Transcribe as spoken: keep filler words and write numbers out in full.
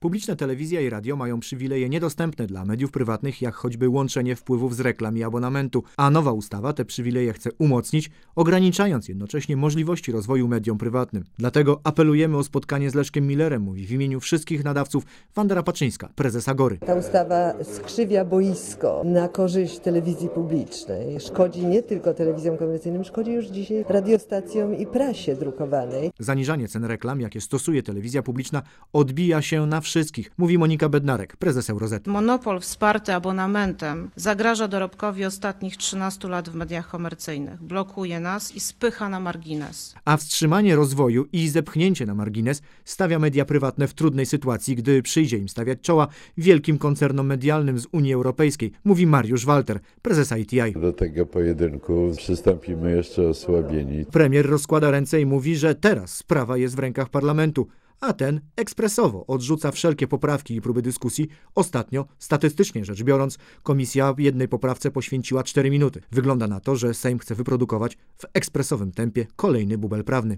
Publiczne telewizja i radio mają przywileje niedostępne dla mediów prywatnych, jak choćby łączenie wpływów z reklam i abonamentu, a nowa ustawa te przywileje chce umocnić, ograniczając jednocześnie możliwości rozwoju mediom prywatnym. Dlatego apelujemy o spotkanie z Leszkiem Millerem, mówi w imieniu wszystkich nadawców Wanda Rapaczyńska, prezes Agory. Ta ustawa skrzywia boisko na korzyść telewizji publicznej. Szkodzi nie tylko telewizjom komercyjnym, szkodzi już dzisiaj radiostacjom i prasie drukowanej. Zaniżanie cen reklam, jakie stosuje telewizja publiczna, odbija się na wszystkich, mówi Monika Bednarek, prezes Eurozet. Monopol wsparty abonamentem zagraża dorobkowi ostatnich trzynastu lat w mediach komercyjnych. Blokuje nas i spycha na margines. A wstrzymanie rozwoju i zepchnięcie na margines stawia media prywatne w trudnej sytuacji, gdy przyjdzie im stawiać czoła wielkim koncernom medialnym z Unii Europejskiej, mówi Mariusz Walter, prezes I T I. Do tego pojedynku przystąpimy jeszcze osłabieni. Premier rozkłada ręce i mówi, że teraz sprawa jest w rękach parlamentu, a ten ekspresowo odrzuca wszelkie poprawki i próby dyskusji. Ostatnio, statystycznie rzecz biorąc, komisja jednej poprawce poświęciła cztery minuty. Wygląda na to, że Sejm chce wyprodukować w ekspresowym tempie kolejny bubel prawny.